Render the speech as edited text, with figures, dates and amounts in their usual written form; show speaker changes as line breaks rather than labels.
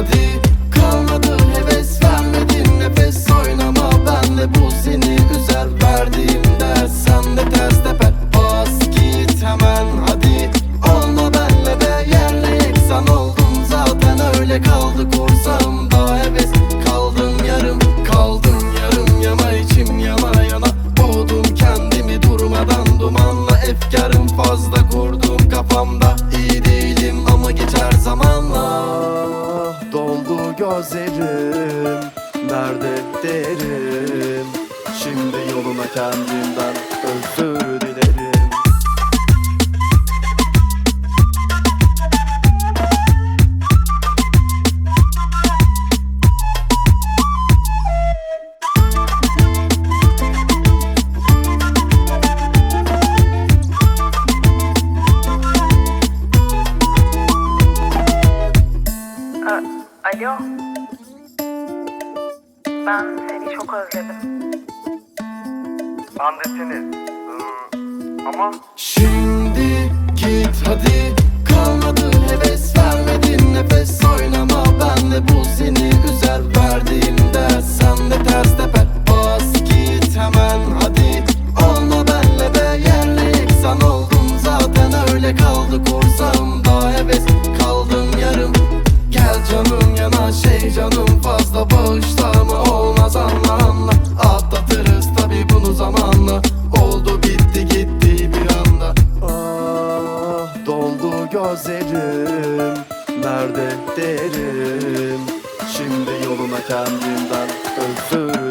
hadi. Kalmadı heves, vermedin nefes. Oynama benle, bu seni üzer. Verdiğim ders sende ters teper. Bas git hemen hadi. Olma benle be, yerle yeksan oldum zaten. Öyle kaldı kursağımda heves. Kaldım yarım, kaldım yarım yana. İçim yana yana, boğdum kendimi durmadan. Dumanla efkarım fazla kurdum kafamda. İyi değilim ama geçer zamanla.
Doldu gözlerim, nerede derim. Şimdi yoluna kendimden özür dilerim.
Alo. Ben seni çok özledim.
Ben de seni. Ama
Şimdi git hadi. Kalmadı heves, vermedin nefes. Oynama benle, bu seni üzer. Verdiğim ders sende ters teper. Bas git hemen hadi. Olma benle be, yerle yeksan oldum zaten. Öyle kaldı kursağımda heves. Kaldım yarım. Gel canım yana, canım fazla bağışla mı? Olmaz anla anla. Atlatırız tabi bunu zamanla. Oldu bitti gitti bir anda.
Doldu gözlerim, nerede derim. Şimdi yoluna kendimden özür